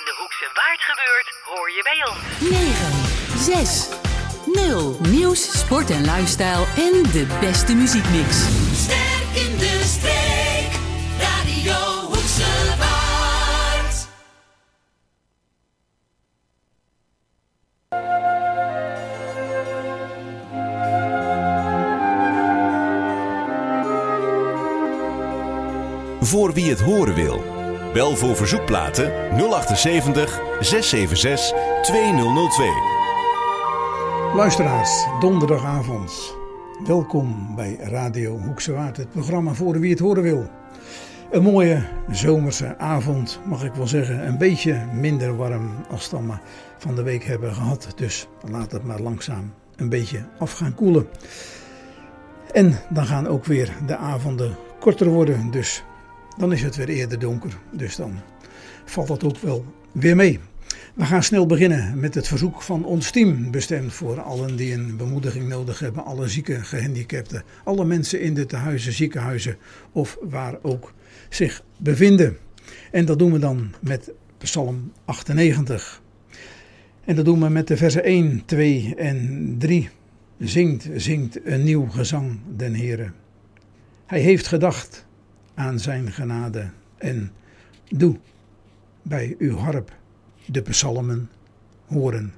de Hoekse Waard gebeurt, hoor je bij ons. 9, 6, 0. Nieuws, sport en lifestyle en de beste muziekmix. Sterk in de streek, Radio Hoekse Waard. Voor wie het horen wil. Bel voor verzoekplaten 078 676 2002. Luisteraars, donderdagavond. Welkom bij Radio Hoekse Waard, het programma voor wie het horen wil. Een mooie zomerse avond, mag ik wel zeggen. Een beetje minder warm als dan maar van de week hebben gehad. Dus laat het maar langzaam een beetje af gaan koelen. En dan gaan ook weer de avonden korter worden. Dus dan is het weer eerder donker. Dus dan valt dat ook wel weer mee. We gaan snel beginnen met het verzoek van ons team. Bestemd voor allen die een bemoediging nodig hebben. Alle zieke, gehandicapten. Alle mensen in de tehuizen, ziekenhuizen of waar ook zich bevinden. En dat doen we dan met Psalm 98. En dat doen we met de versen 1, 2 en 3. Zingt een nieuw gezang den Heere. Hij heeft gedacht aan zijn genade en doe bij uw harp de psalmen horen.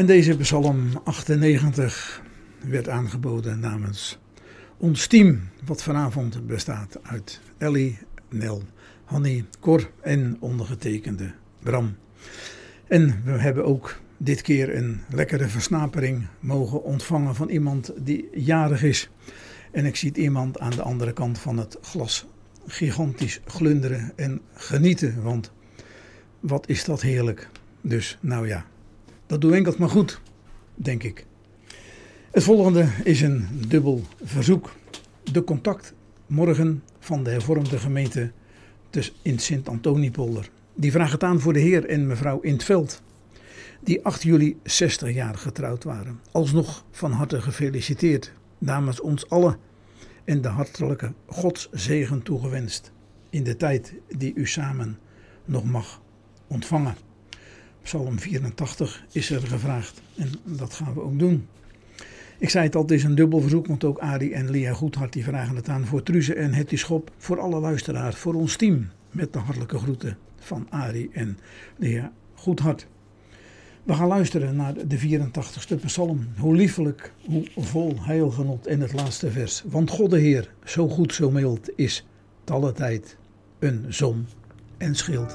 En deze psalm 98 werd aangeboden namens ons team, wat vanavond bestaat uit Ellie, Nel, Hanny, Cor en ondergetekende Bram. En we hebben ook dit keer een lekkere versnapering mogen ontvangen van iemand die jarig is. En ik zie iemand aan de andere kant van het glas gigantisch glunderen en genieten, want wat is dat heerlijk. Dus nou ja, dat doe enkel maar goed, denk ik. Het volgende is een dubbel verzoek. De contact morgen van de hervormde gemeente in Sint-Antoniepolder. Die vraagt het aan voor de heer en mevrouw in 't Veld, die 8 juli 60 jaar getrouwd waren. Alsnog van harte gefeliciteerd namens ons allen en de hartelijke Godszegen toegewenst in de tijd die u samen nog mag ontvangen. Psalm 84 is er gevraagd en dat gaan we ook doen. Ik zei het al, het is een dubbel verzoek, want ook Arie en Lia Goedhart die vragen het aan voor Truze en Hetty Schop, voor alle luisteraars, voor ons team. Met de hartelijke groeten van Arie en Lia Goedhart. We gaan luisteren naar de 84ste psalm. Hoe liefelijk, hoe vol heilgenot in het laatste vers. Want God de Heer, zo goed, zo mild, is t'alle tijd een zon en schild.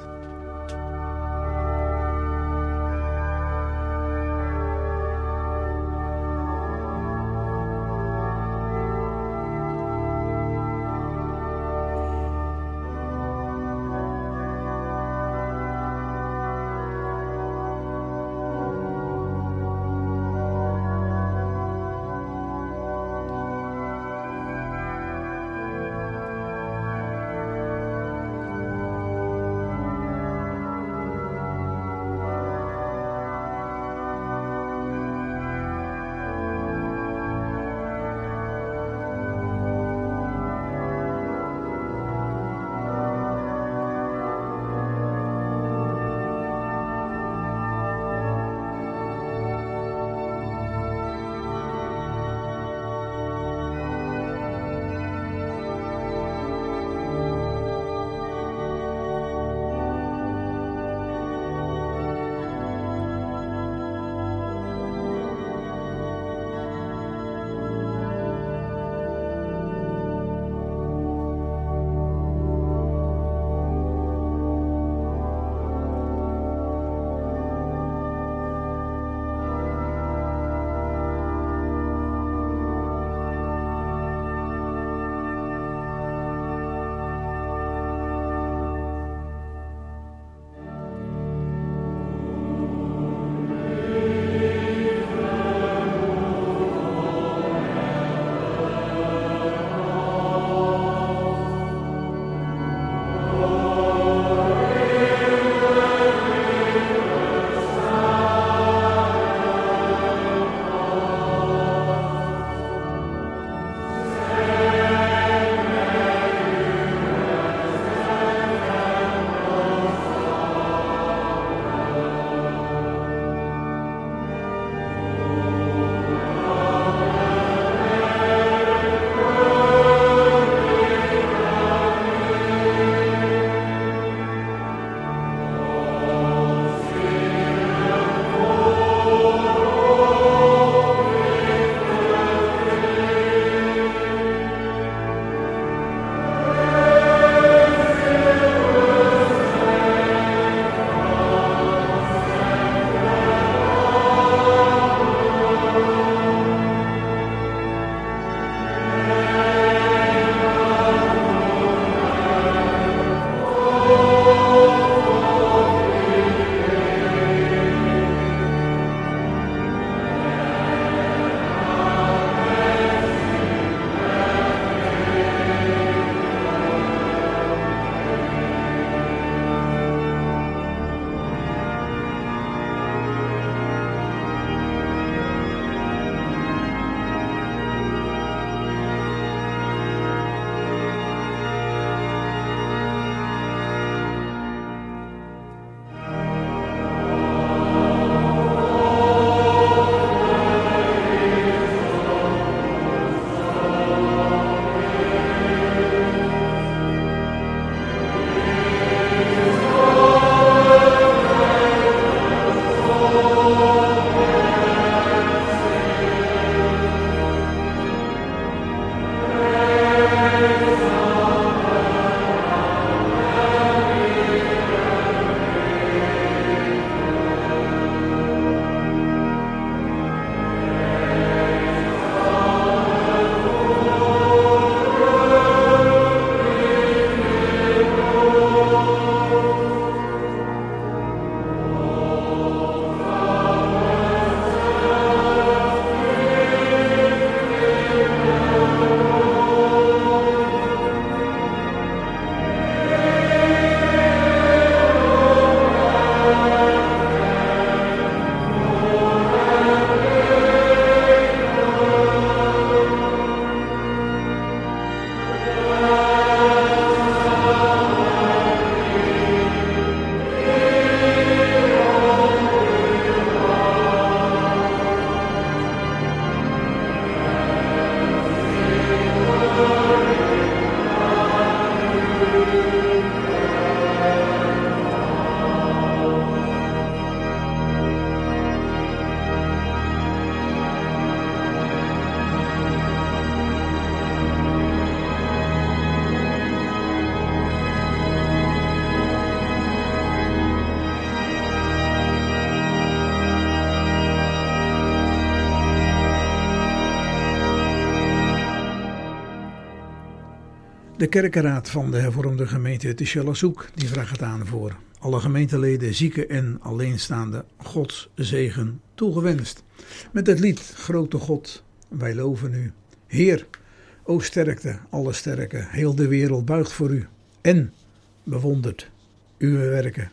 De kerkenraad van de hervormde gemeente te Schellashoek die vraagt het aan voor alle gemeenteleden, zieken en alleenstaande Gods zegen toegewenst. Met het lied Grote God, wij loven u. Heer, o sterkte, alle sterke, heel de wereld buigt voor u en bewondert uw werken.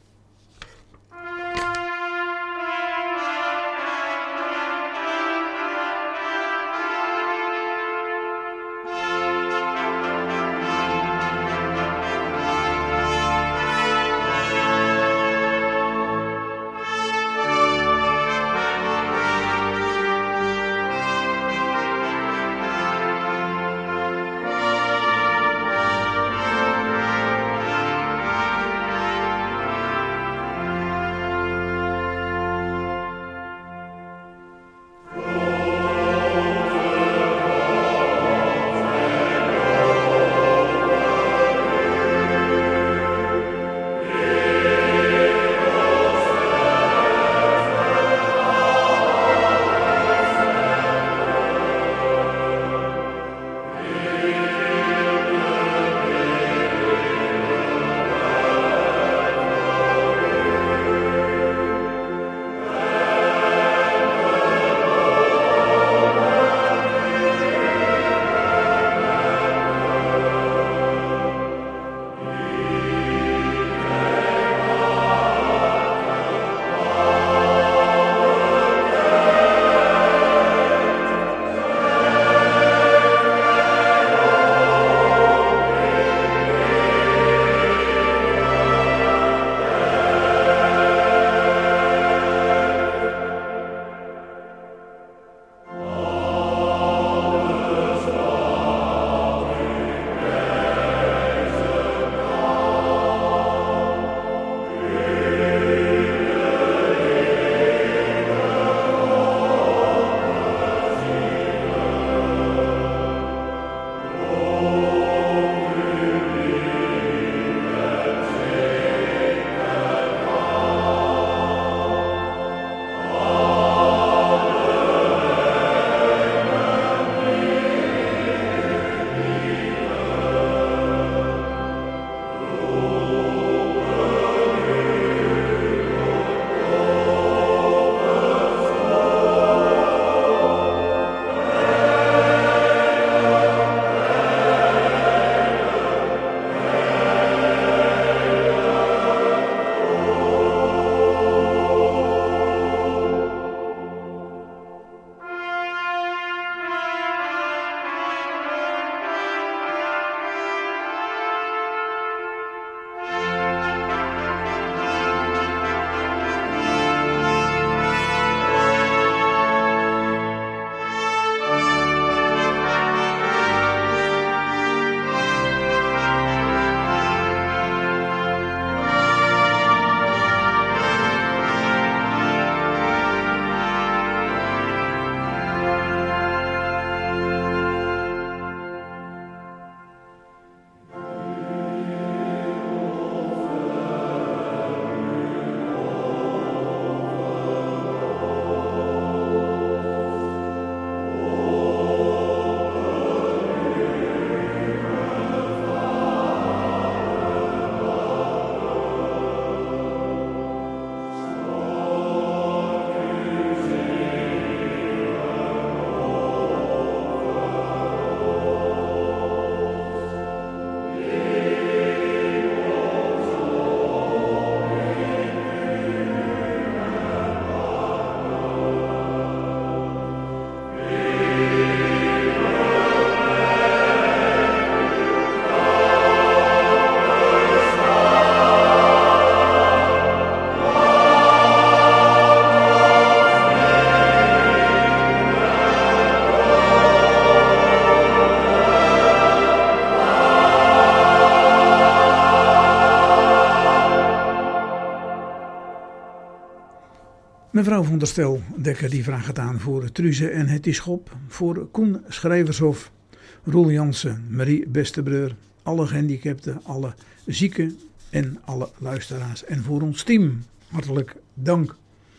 Mevrouw van der Stel Dekker die vraagt het aan voor Truze en Hetty Schop, voor Koen Schrijvershof, Roel Jansen, Marie Bestebreur, alle gehandicapten, alle zieken en alle luisteraars. En voor ons team, hartelijk dank.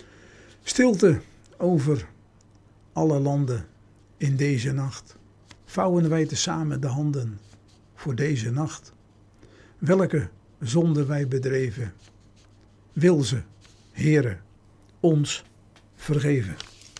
Stilte over alle landen in deze nacht. Vouwen wij tezamen de handen voor deze nacht. Welke zonde wij bedreven, wil ze, Heere, ons vergeven.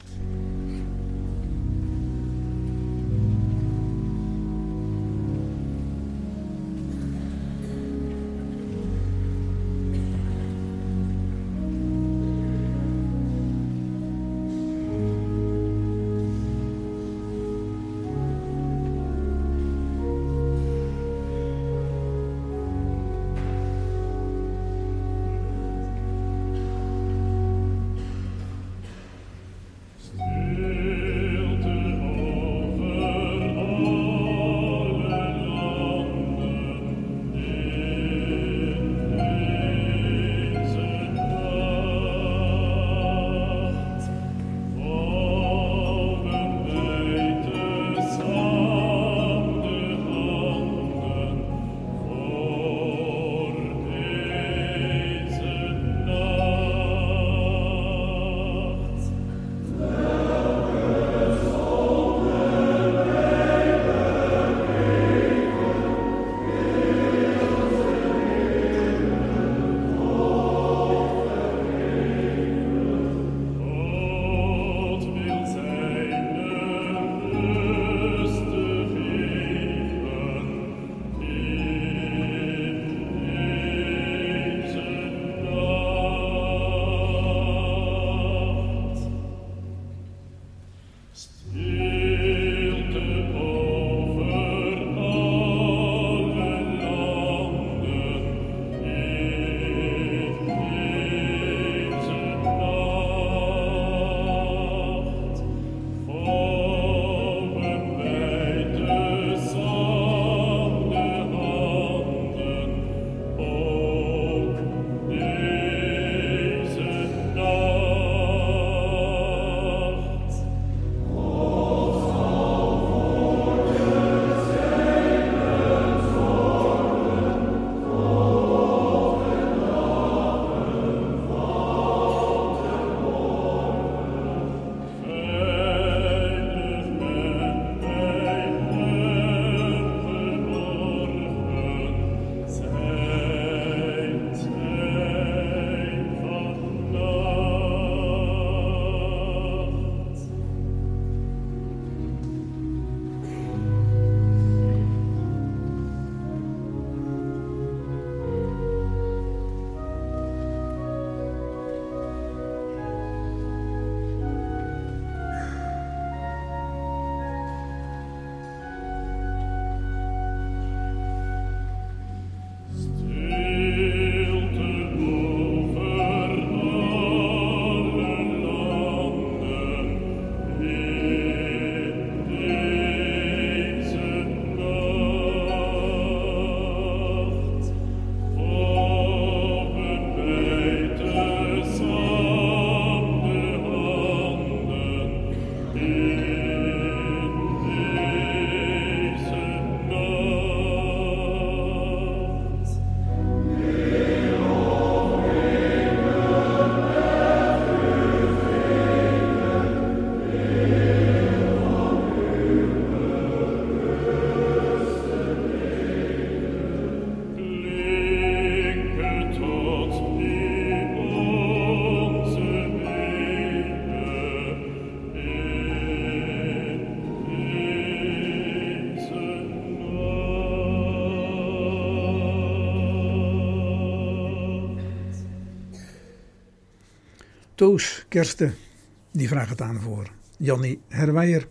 Toos Kersten, die vraagt het aan voor Jannie Herwijer.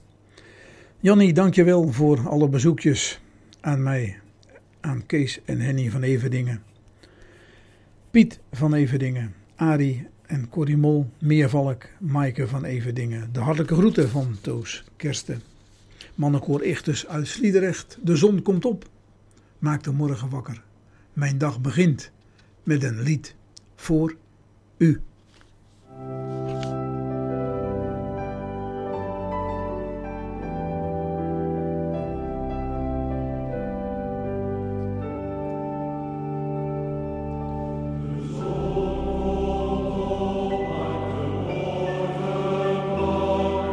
Jannie, dankjewel voor alle bezoekjes aan mij, aan Kees en Henny van Everdingen, Piet van Everdingen, Arie en Corrie Mol, Meervalk, Maaike van Everdingen. De hartelijke groeten van Toos Kersten. Mannenkoor Ichtes uit Sliedrecht. De zon komt op, maakt de morgen wakker. Mijn dag begint met een lied voor u.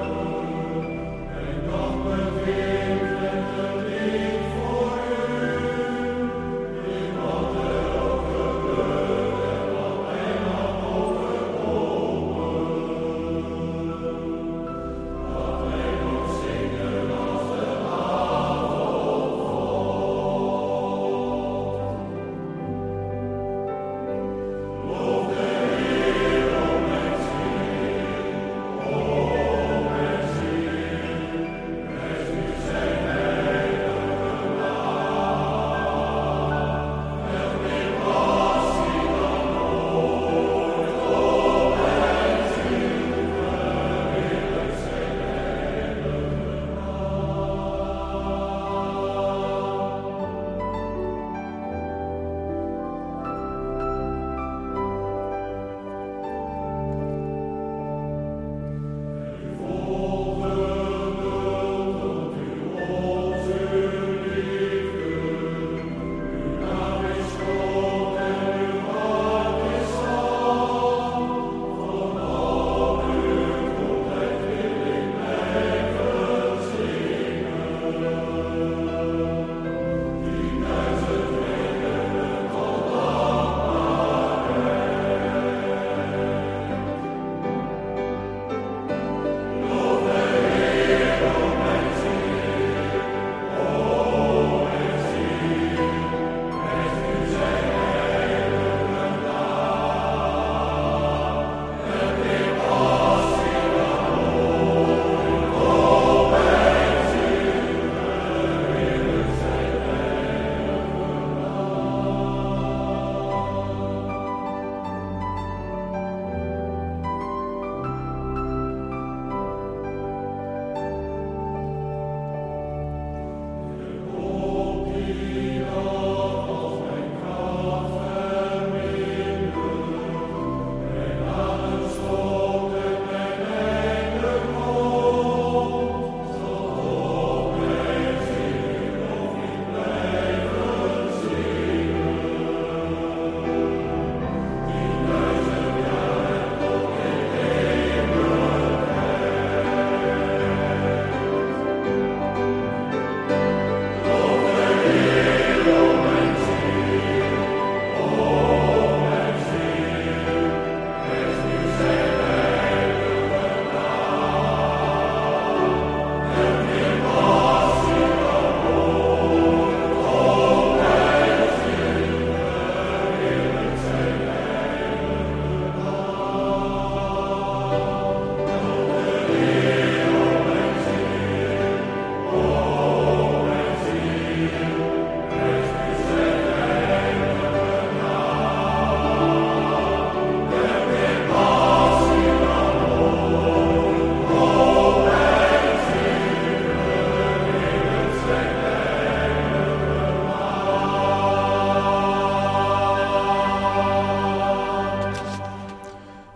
Mijn dag begint met een lied voor u.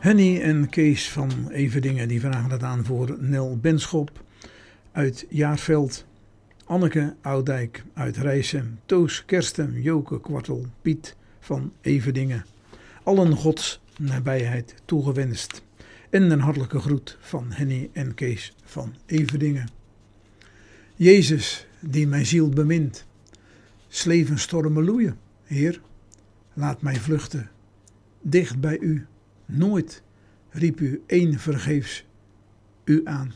Henny en Kees van Everdingen die vragen het aan voor Nel Benschop uit Jaarveld, Anneke Oudijk uit Rijssen, Toos Kersten, Joke Kwartel, Piet van Everdingen. Allen Gods nabijheid toegewenst. En een hartelijke groet van Henny en Kees van Everdingen. Jezus, die mijn ziel bemint, levenstormen loeien. Heer, laat mij vluchten, dicht bij u. Nooit riep u één vergeefs u aan.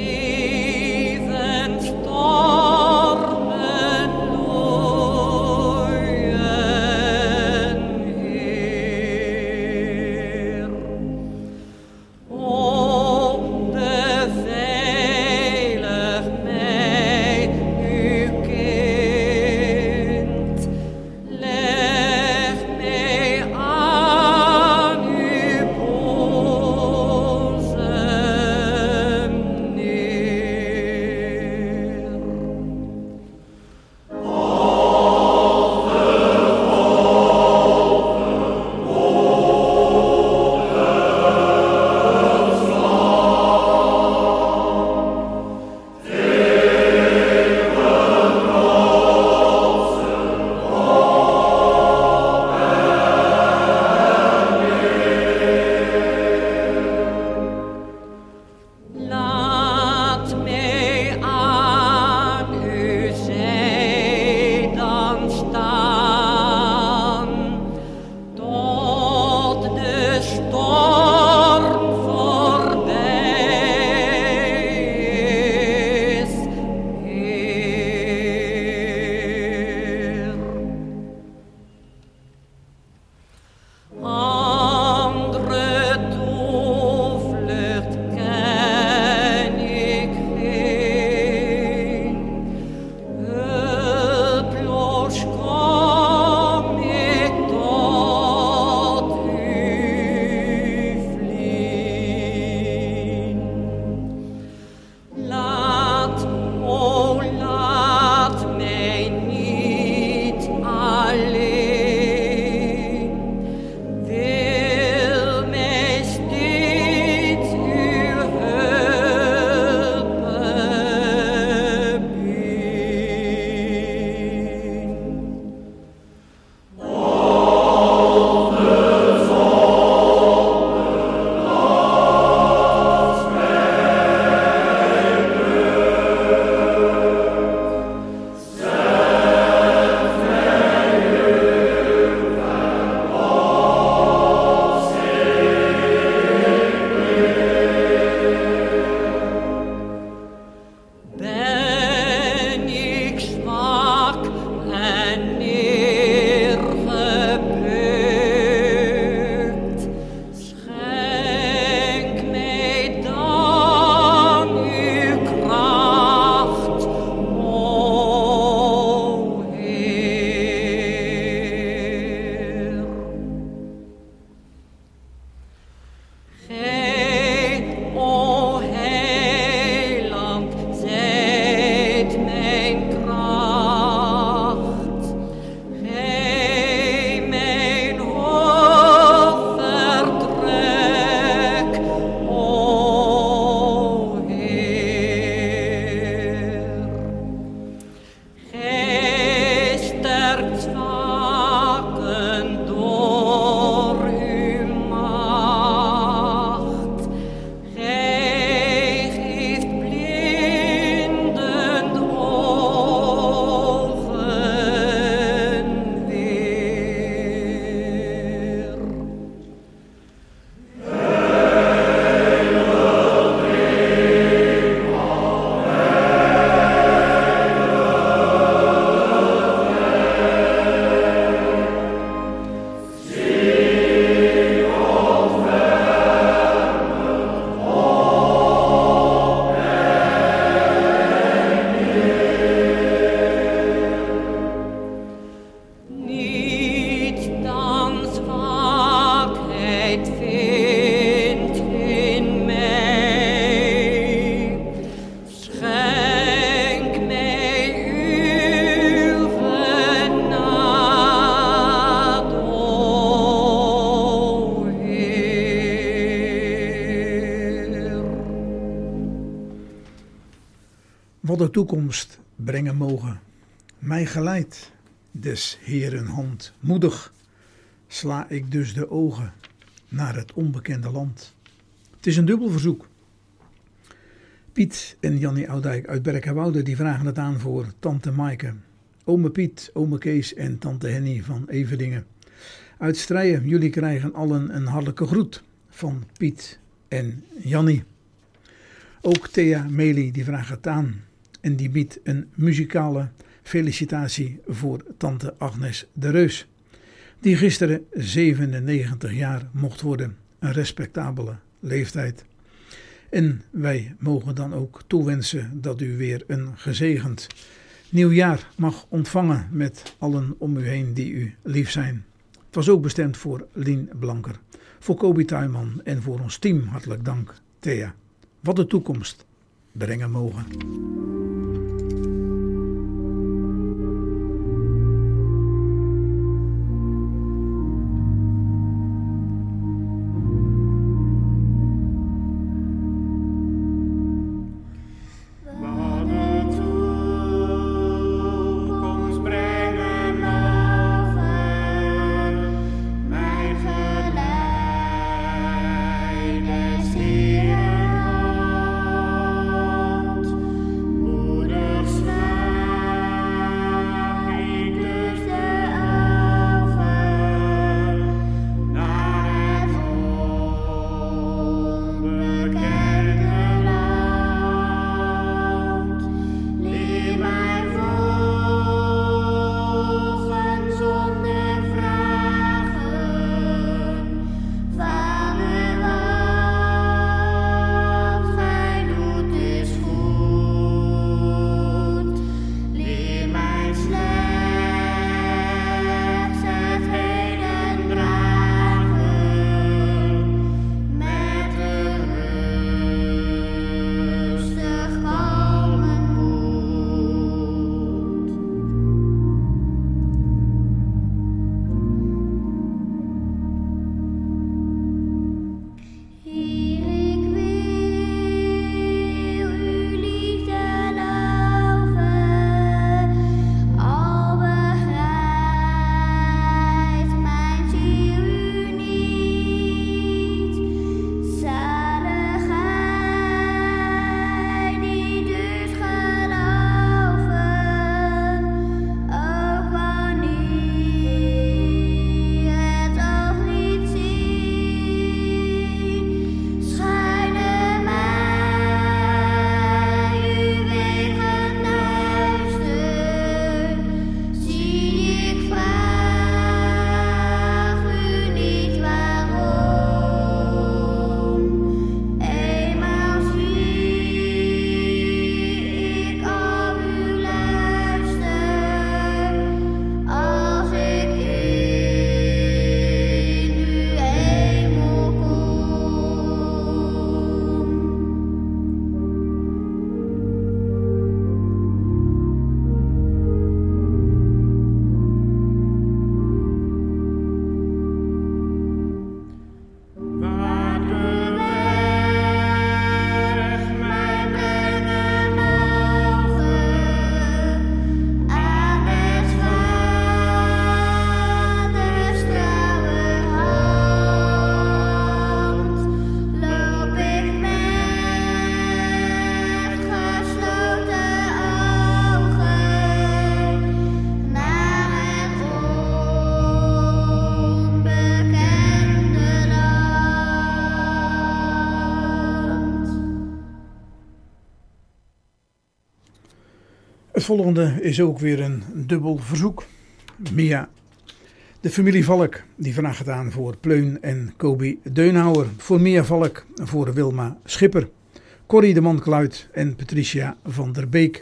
Stormen wat de toekomst brengen mogen. Mij geleidt des Heeren hand. Moedig sla ik dus de ogen naar het onbekende land. Het is een dubbel verzoek. Piet en Jannie Oudijk uit Berkenwoude die vragen het aan voor tante Maaike, ome Piet, ome Kees en tante Henny van Everdingen. Uit Strijen, jullie krijgen allen een hartelijke groet van Piet en Jannie. Ook Thea Meli die vraagt het aan en die biedt een muzikale felicitatie voor tante Agnes de Reus, die gisteren 97 jaar mocht worden, een respectabele leeftijd. En wij mogen dan ook toewensen dat u weer een gezegend nieuwjaar mag ontvangen met allen om u heen die u lief zijn. Het was ook bestemd voor Lien Blanker, voor Kobi Tuinman en voor ons team hartelijk dank, Thea. Wat de toekomst brengen mogen. Het volgende is ook weer een dubbel verzoek. Mia, de familie Valk, die vraagt het aan voor Pleun en Kobi Deunhouwer. Voor Mia Valk, voor Wilma Schipper, Corrie de Man-Kluit en Patricia van der Beek.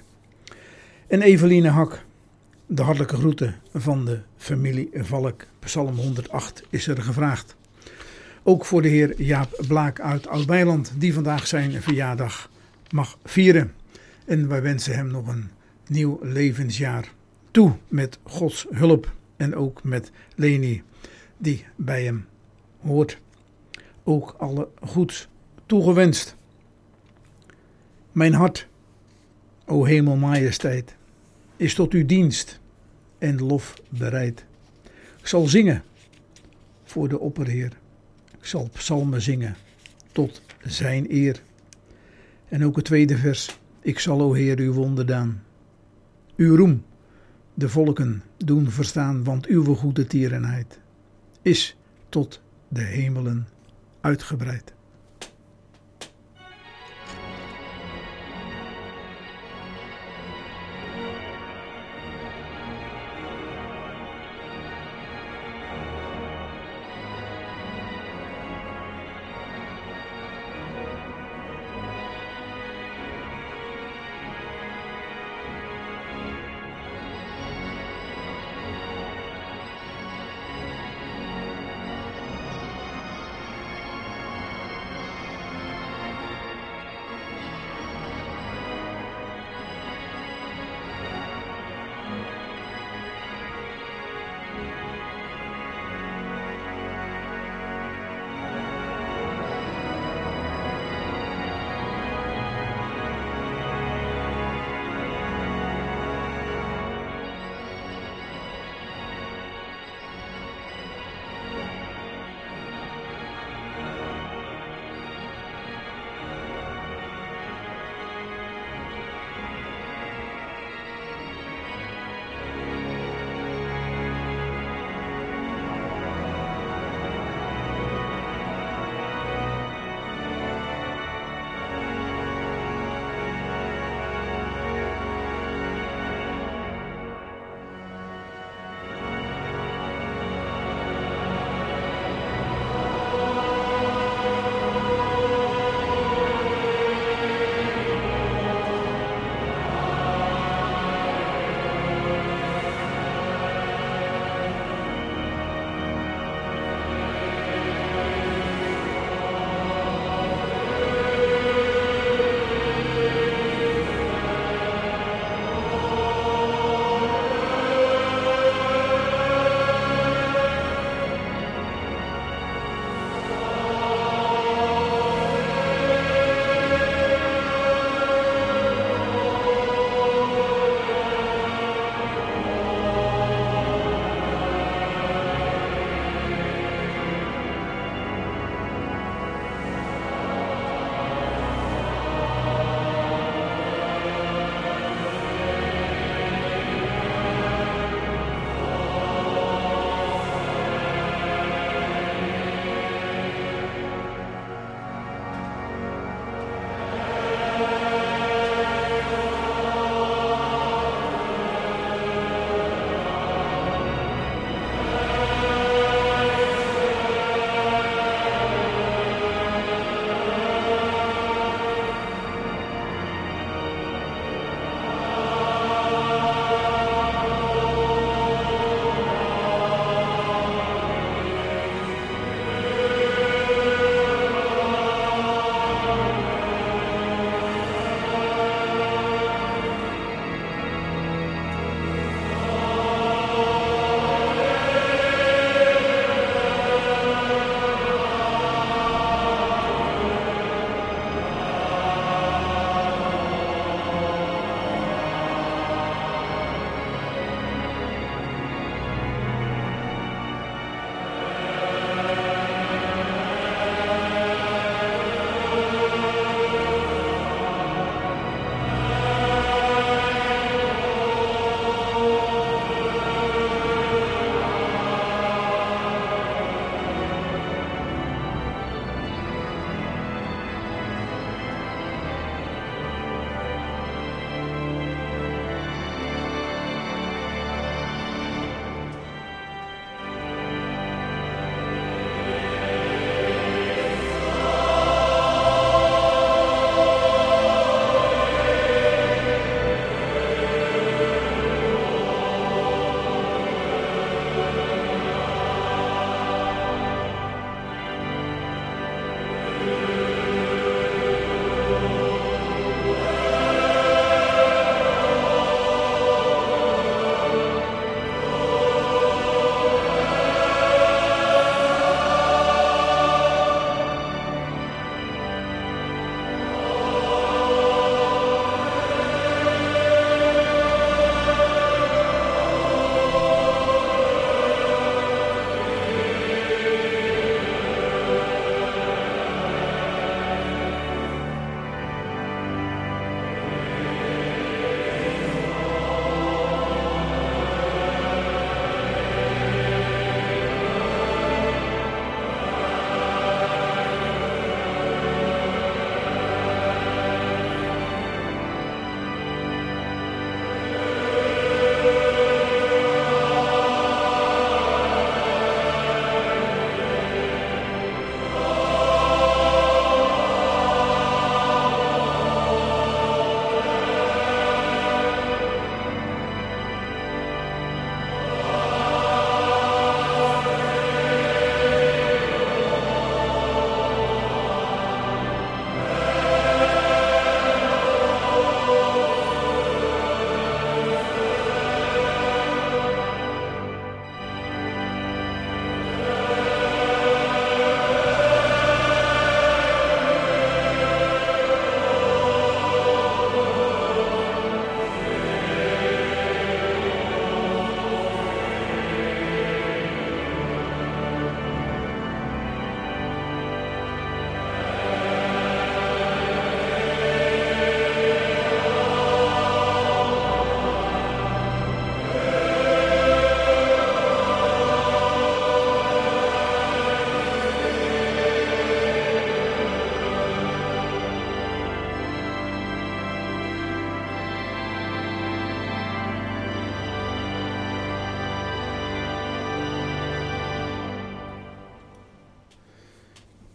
En Eveline Hak, de hartelijke groeten van de familie Valk. Psalm 108 is er gevraagd. Ook voor de heer Jaap Blaak uit Oud-Beiland, die vandaag zijn verjaardag mag vieren. En wij wensen hem nog een nieuw levensjaar toe met Gods hulp. En ook met Leni, die bij hem hoort. Ook alle goeds toegewenst. Mijn hart O hemel majesteit, is tot uw dienst en lof bereid. Ik zal zingen voor de opperheer. Ik zal psalmen zingen tot zijn eer. En ook het tweede vers. Ik zal, o Heer, uw wonderdaan, uw roem de volken doen verstaan, want uw goede tierenheid is tot de hemelen uitgebreid.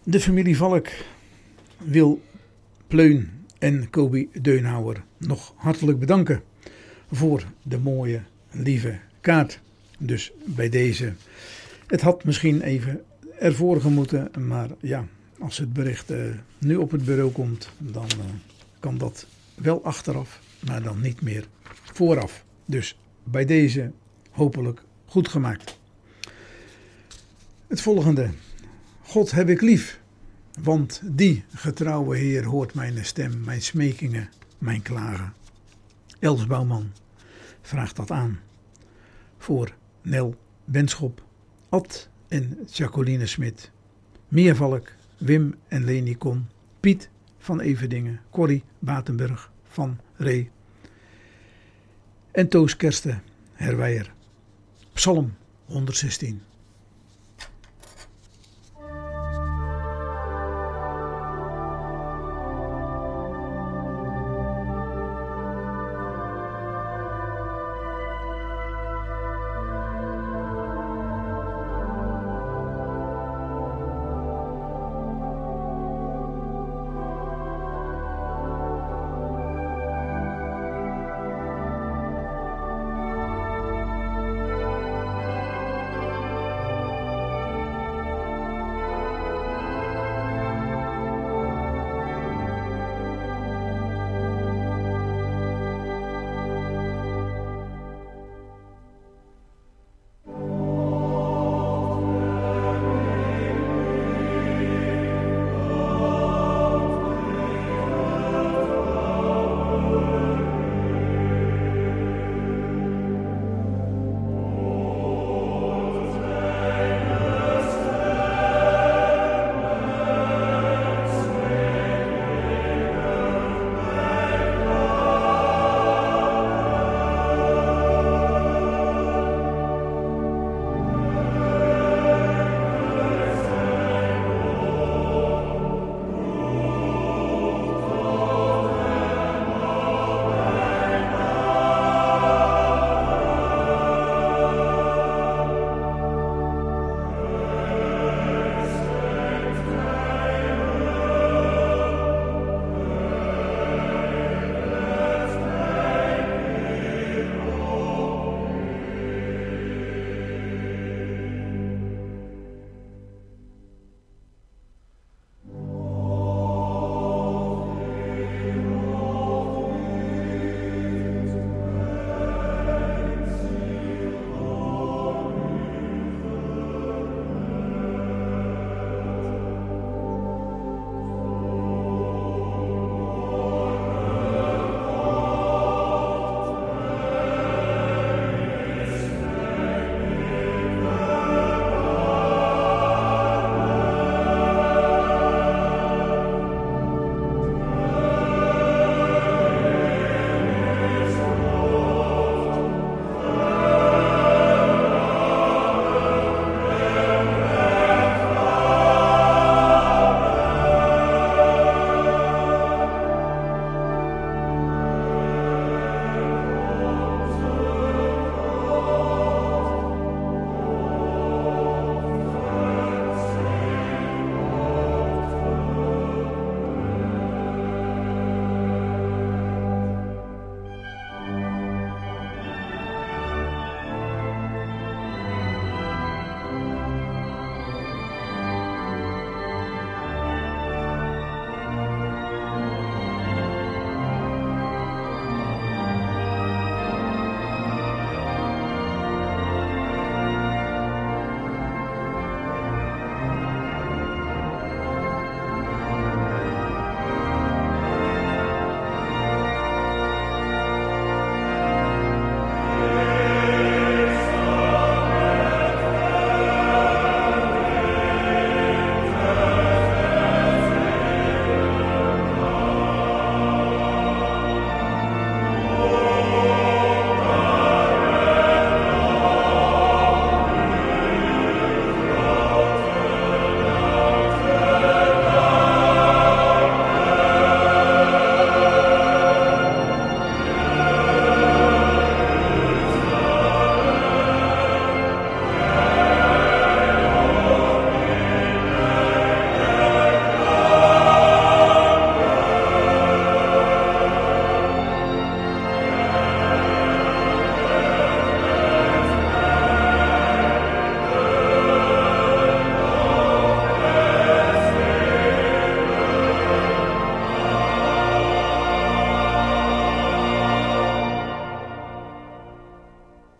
De familie Valk wil Pleun en Kobi Deunhouwer nog hartelijk bedanken voor de mooie, lieve kaart. Dus bij deze, het had misschien even ervoor gemoeten, maar ja, als het bericht nu op het bureau komt, dan kan dat wel achteraf, maar dan niet meer vooraf. Dus bij deze hopelijk goed gemaakt. Het volgende. God heb ik lief, want die getrouwe Heer hoort mijn stem, mijn smekingen, mijn klagen. Els Bouwman vraagt dat aan voor Nel Benschop, Ad en Jacqueline Smit, Mia Valk, Wim en Leni Kon, Piet van Everdingen, Corrie Batenburg van Ree en Toos Kersten Herwijer. Psalm 116.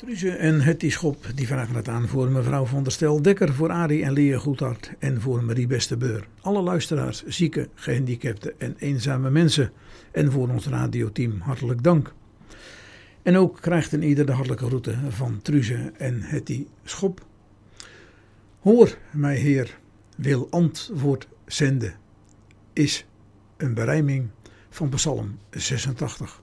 Truze en Hetty Schop die vragen het aan voor mevrouw van der Stel Dekker, voor Arie en Lea Goedhart en voor Marie Bestebeur. Alle luisteraars, zieken, gehandicapten en eenzame mensen. En voor ons radioteam hartelijk dank. En ook krijgt een ieder de hartelijke groeten van Truze en Hetty Schop. Hoor mij Heer, wil antwoord zenden, is een berijming van Psalm 86.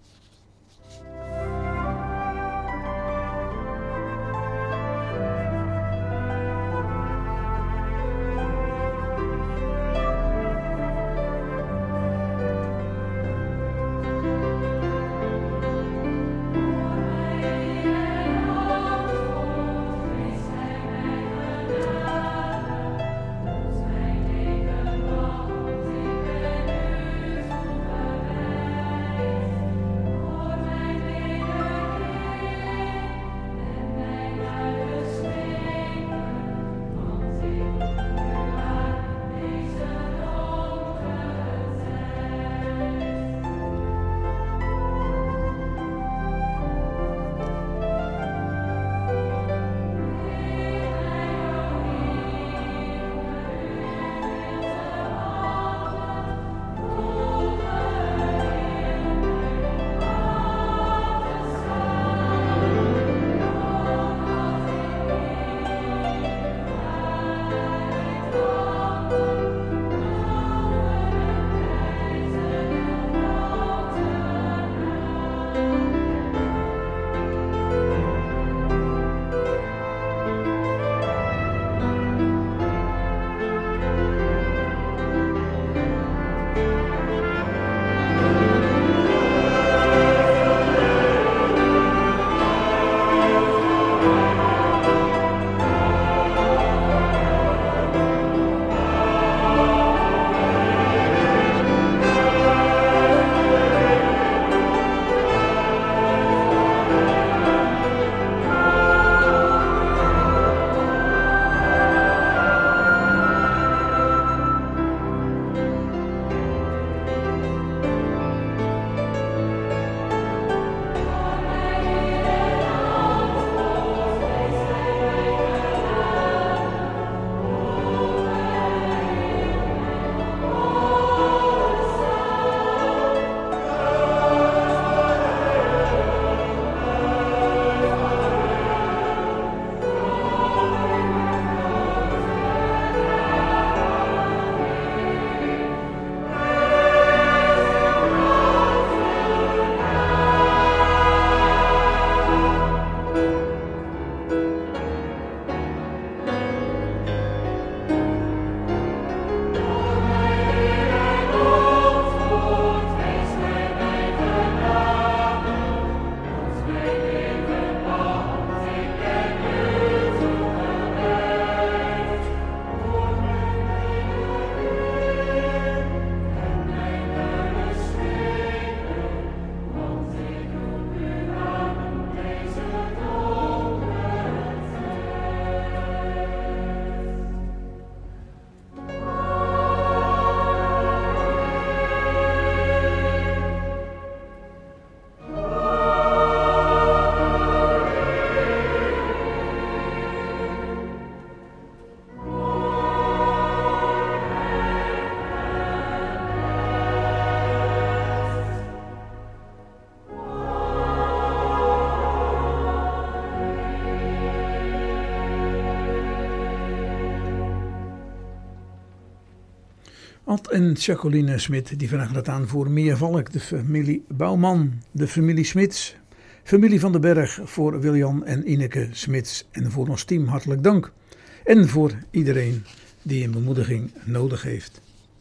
Ad en Jacqueline Smit die vragen het aan voor Mia Valk, de familie Bouwman, de familie Smits, familie Van den Berg, voor Wiljan en Ineke Smits en voor ons team hartelijk dank. En voor iedereen die een bemoediging nodig heeft.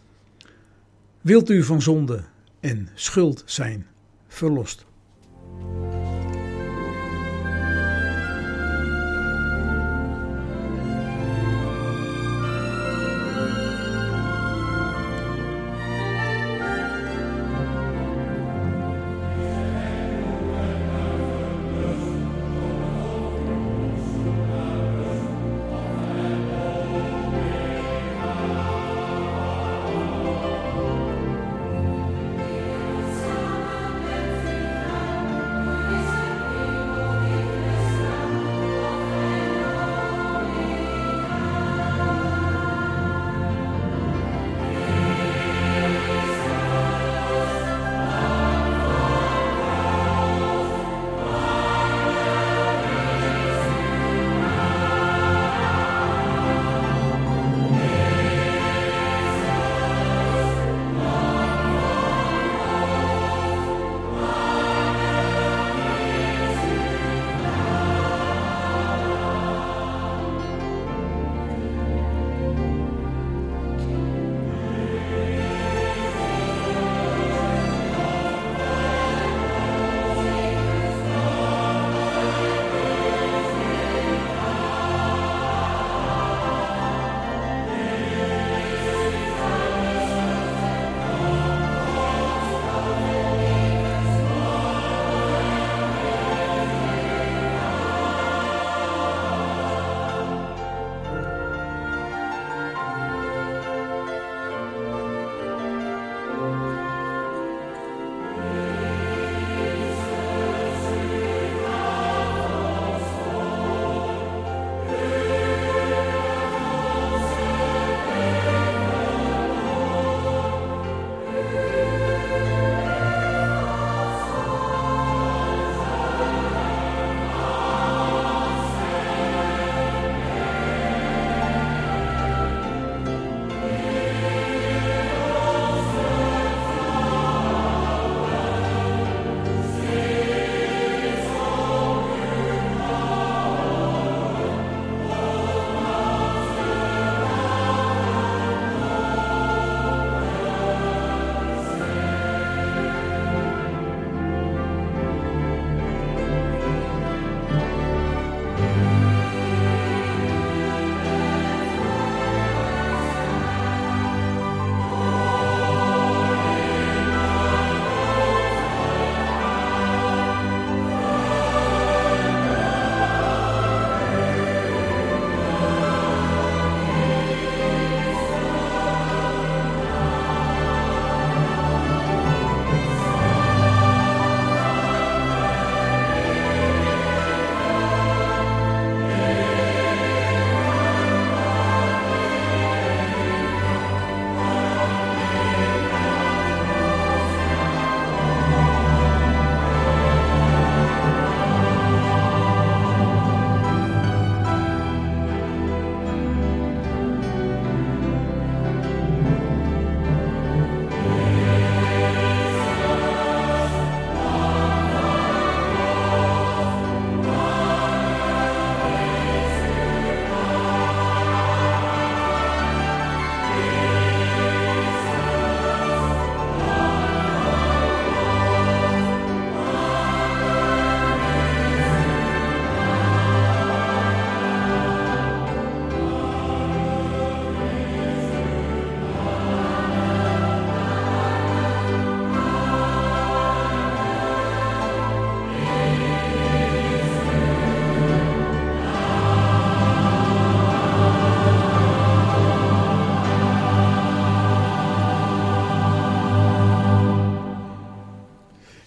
Wilt u van zonde en schuld zijn verlost?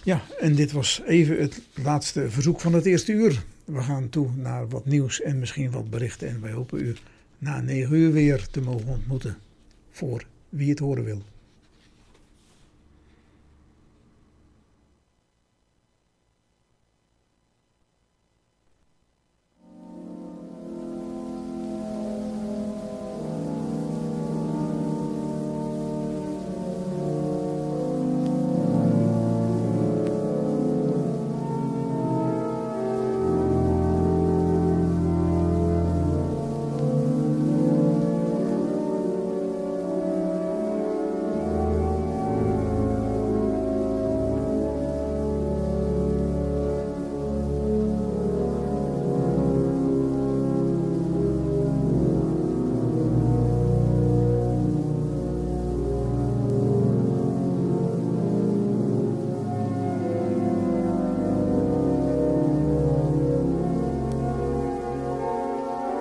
Ja, en dit was even het laatste verzoek van het eerste uur. We gaan toe naar wat nieuws en misschien wat berichten. En wij hopen u na 9 uur weer te mogen ontmoeten voor Wie het horen wil.